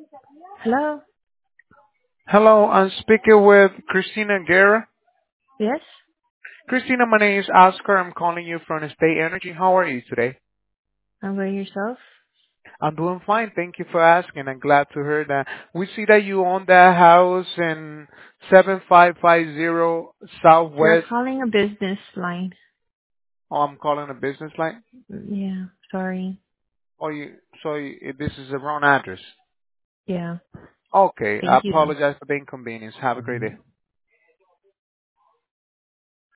Hello? Hello, I'm speaking with Christina Guerra. Yes? Christina, my name is Oscar. I'm calling you from State Energy. How are you today? I'm by yourself? I'm doing fine. Thank you for asking. I'm glad to hear that. We see that you own that house in 7550 You're Southwest. calling a business line. Oh, I'm calling a business line. Yeah, sorry. This is the wrong address. Yeah. Okay, I Thank you though. apologize for the inconvenience. Have a great day.